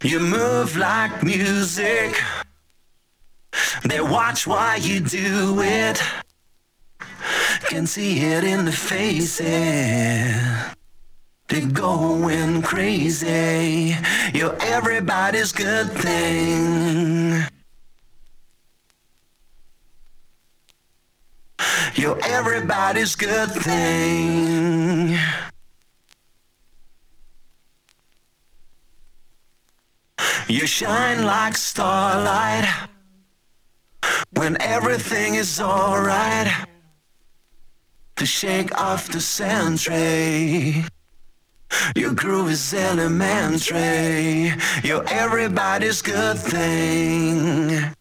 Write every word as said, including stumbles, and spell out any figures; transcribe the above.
You move like music. They watch while you do it. Can see it in the faces. They're going crazy. You're everybody's good thing. You're everybody's good thing. You shine like starlight when everything is alright. To shake off the sentry. Your groove is elementary. You're everybody's good thing.